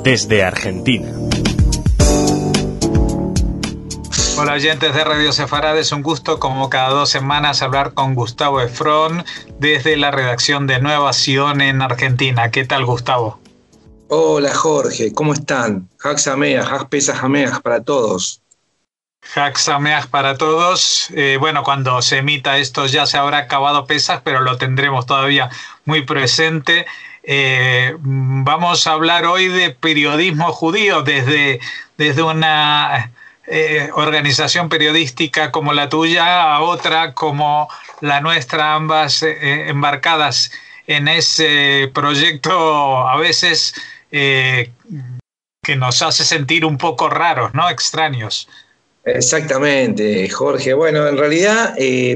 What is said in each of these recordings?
desde Argentina. Hola oyentes de Radio Sefarad, es un gusto como cada 2 semanas hablar con Gustavo Efron desde la redacción de Nueva Sion en Argentina. ¿Qué tal, Gustavo? Hola Jorge, ¿cómo están? Hag Sameach, Hag Pesach Hameach para todos. Hag Sameach para todos. Bueno, cuando se emita esto ya se habrá acabado Pesach, pero lo tendremos todavía muy presente. Vamos a hablar hoy de periodismo judío desde una organización periodística como la tuya a otra como la nuestra, ambas embarcadas en ese proyecto a veces que nos hace sentir un poco raros, ¿no? Extraños. Exactamente, Jorge. Bueno, en realidad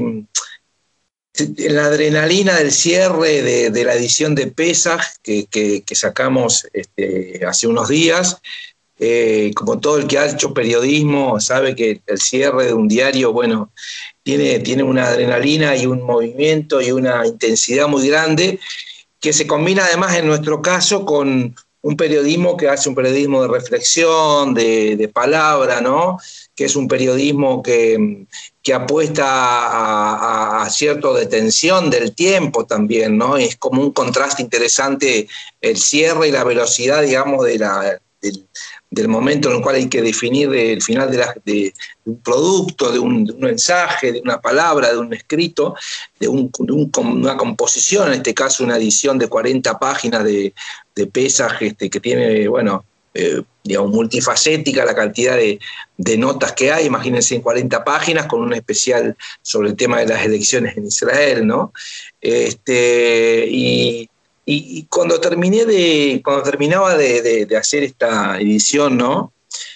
la adrenalina del cierre de la edición de Pesach que sacamos hace unos días, como todo el que ha hecho periodismo sabe que el cierre de un diario, bueno, tiene una adrenalina y un movimiento y una intensidad muy grande que se combina además en nuestro caso con un periodismo que hace un periodismo de reflexión, de palabra, ¿no? Que es un periodismo que apuesta a cierta detención del tiempo también, ¿no? Es como un contraste interesante el cierre y la velocidad, digamos, del momento en el cual hay que definir el final de un producto, de un mensaje, de una palabra, de un escrito, de una composición, en este caso una edición de 40 páginas de Pesach que tiene, bueno, digamos, multifacética la cantidad de notas que hay, imagínense en 40 páginas, con un especial sobre el tema de las elecciones en Israel, ¿no? Y cuando terminaba de hacer esta edición, ¿no?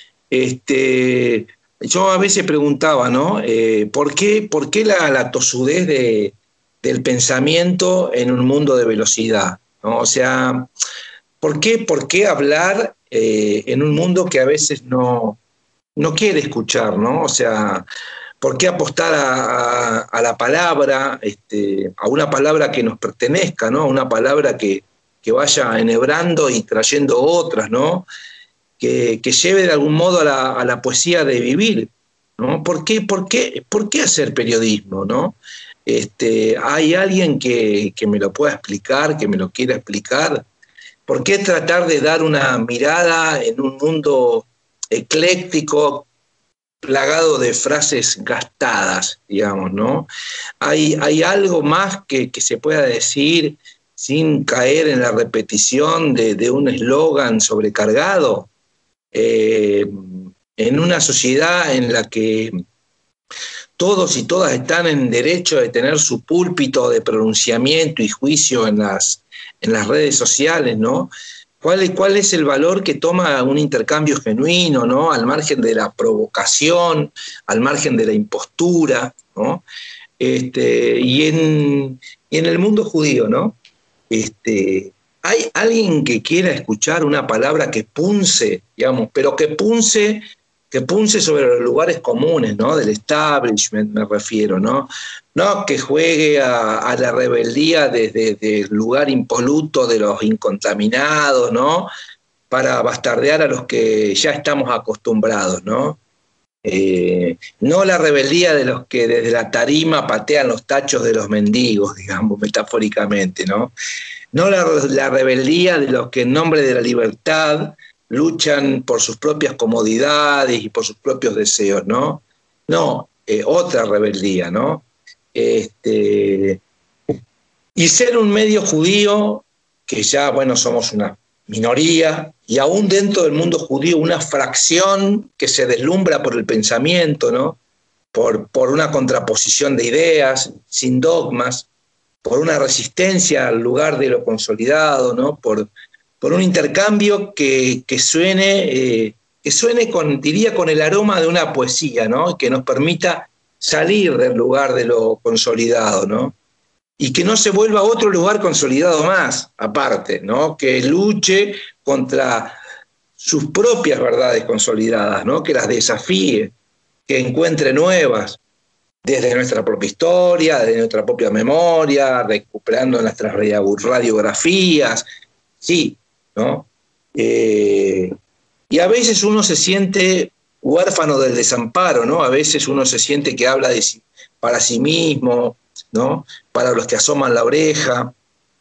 Yo a veces preguntaba, ¿no? ¿Por qué la tosudez del pensamiento en un mundo de velocidad, ¿no? O sea, ¿por qué hablar en un mundo que a veces no quiere escuchar, ¿no? O sea, ¿por qué apostar a la palabra, a una palabra que nos pertenezca, ¿no? A una palabra que vaya enhebrando y trayendo otras, ¿no? Que lleve de algún modo a la poesía de vivir, ¿no? ¿Por qué hacer periodismo, ¿no? ¿Hay alguien que me lo pueda explicar, que me lo quiera explicar? ¿Por qué tratar de dar una mirada en un mundo ecléctico, plagado de frases gastadas, digamos, ¿no? ¿Hay algo más que se pueda decir sin caer en la repetición de un eslogan sobrecargado? En una sociedad en la que todos y todas están en derecho de tener su púlpito de pronunciamiento y juicio en las redes sociales, ¿no? ¿Cuál es el valor que toma un intercambio genuino, ¿no? Al margen de la provocación, al margen de la impostura, ¿no? Y en el mundo judío, ¿no? ¿Hay alguien que quiera escuchar una palabra que punce, digamos, pero que punce sobre los lugares comunes, ¿no? Del establishment me refiero, ¿no? No que juegue a la rebeldía desde el lugar impoluto de los incontaminados, ¿no? Para bastardear a los que ya estamos acostumbrados, ¿no? No la rebeldía de los que desde la tarima patean los tachos de los mendigos, digamos, metafóricamente, ¿no? No la rebeldía de los que en nombre de la libertad luchan por sus propias comodidades y por sus propios deseos, ¿no? No, otra rebeldía, ¿no? Y ser un medio judío, que ya, bueno, somos una minoría, y aún dentro del mundo judío una fracción que se deslumbra por el pensamiento, ¿no? Por una contraposición de ideas, sin dogmas, por una resistencia al lugar de lo consolidado, ¿no? Por un intercambio que suene diría, con el aroma de una poesía, ¿no? Que nos permita salir del lugar de lo consolidado, ¿no? Y que no se vuelva otro lugar consolidado más, aparte, ¿no? Que luche contra sus propias verdades consolidadas, ¿no? Que las desafíe, que encuentre nuevas, desde nuestra propia historia, desde nuestra propia memoria, recuperando nuestras radiografías, sí, ¿no? Y a veces uno se siente huérfano del desamparo, ¿no? A veces uno se siente que habla para sí mismo, ¿no? Para los que asoman la oreja.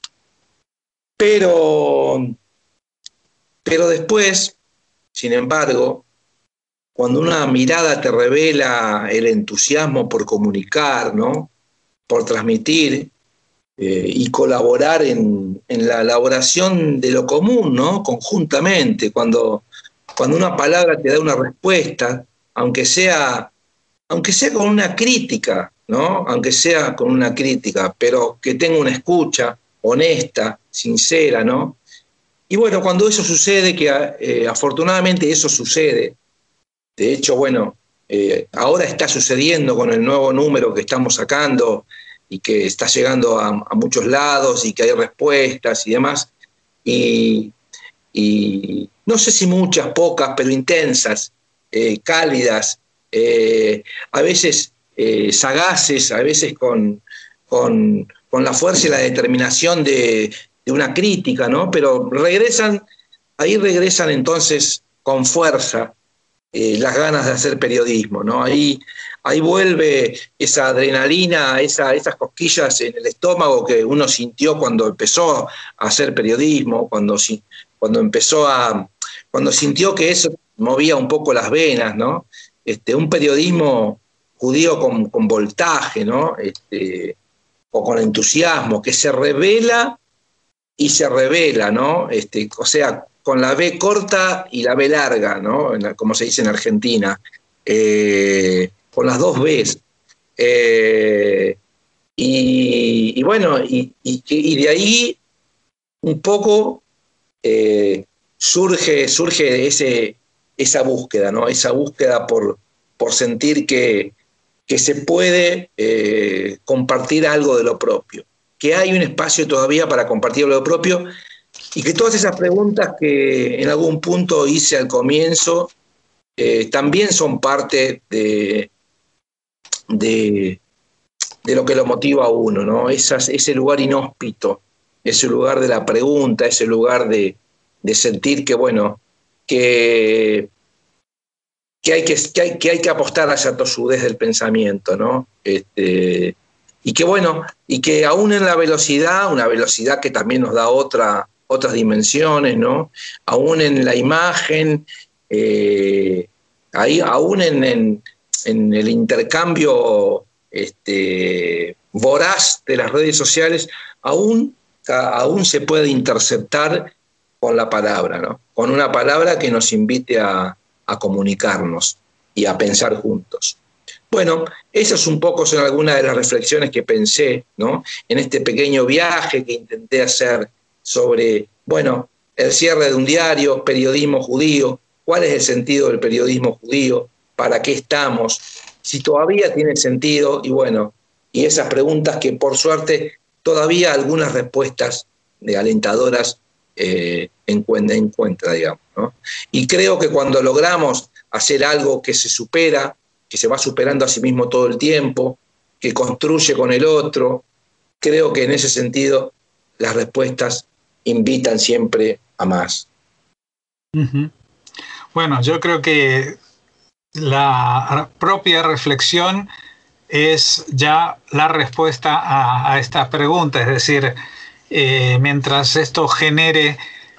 Pero después, sin embargo, cuando una mirada te revela el entusiasmo por comunicar, ¿no? Por transmitir y colaborar en la elaboración de lo común, ¿no? Conjuntamente, cuando una palabra te da una respuesta, aunque sea con una crítica, ¿no? Aunque sea con una crítica, pero que tenga una escucha honesta, sincera, ¿no? Y bueno, cuando eso sucede, que afortunadamente eso sucede, de hecho, bueno, ahora está sucediendo con el nuevo número que estamos sacando y que está llegando a muchos lados y que hay respuestas y demás, y no sé si muchas, pocas, pero intensas, cálidas, a veces sagaces, a veces con la fuerza y la determinación de una crítica, ¿no? Pero regresan entonces con fuerza las ganas de hacer periodismo, ¿no? Ahí vuelve esa adrenalina, esas cosquillas en el estómago que uno sintió cuando empezó a hacer periodismo, cuando sintió que eso movía un poco las venas, ¿no? Un periodismo judío con voltaje, ¿no? O con entusiasmo, que se revela y se revela, ¿no? O sea, con la B corta y la B larga, ¿no? Como se dice en Argentina, con las dos Bs. Y bueno, y de ahí un poco surge esa búsqueda, ¿no? Esa búsqueda por sentir que se puede compartir algo de lo propio, que hay un espacio todavía para compartir lo propio, y que todas esas preguntas que en algún punto hice al comienzo también son parte de lo que lo motiva a uno, ¿no? Ese lugar inhóspito, ese lugar de la pregunta, ese lugar de sentir que, bueno, que hay que apostar a esa tosudez del pensamiento, ¿no? Y que, bueno, y que aún en la velocidad, una velocidad que también nos da otras dimensiones, ¿no? Aún en la imagen, aún en el intercambio voraz de las redes sociales, aún se puede interceptar con la palabra, ¿no? Con una palabra que nos invite a comunicarnos y a pensar juntos. Bueno, esas un poco son algunas de las reflexiones que pensé, ¿no? En este pequeño viaje que intenté hacer sobre, bueno, el cierre de un diario, periodismo judío, cuál es el sentido del periodismo judío, para qué estamos, si todavía tiene sentido, y bueno, y esas preguntas que por suerte todavía algunas respuestas alentadoras encuentra, digamos, ¿no? Y creo que cuando logramos hacer algo que se supera, que se va superando a sí mismo todo el tiempo, que construye con el otro, creo que en ese sentido las respuestas invitan siempre a más. Uh-huh. Bueno, yo creo que la propia reflexión es ya la respuesta a esta pregunta, es decir, mientras esto genere,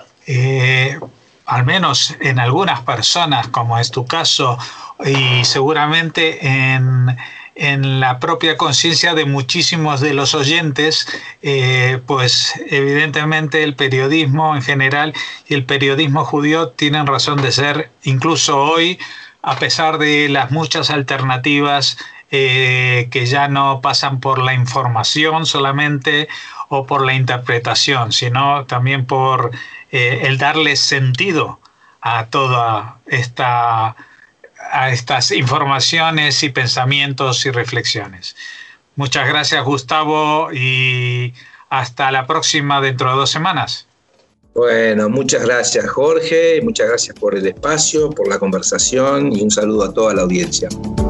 al menos en algunas personas, como es tu caso, y seguramente en la propia conciencia de muchísimos de los oyentes, pues evidentemente el periodismo en general y el periodismo judío tienen razón de ser, incluso hoy, a pesar de las muchas alternativas que ya no pasan por la información solamente o por la interpretación, sino también por el darle sentido a toda a estas informaciones y pensamientos y reflexiones. Muchas gracias, Gustavo, y hasta la próxima dentro de 2 semanas. Bueno, muchas gracias, Jorge, muchas gracias por el espacio, por la conversación, y un saludo a toda la audiencia.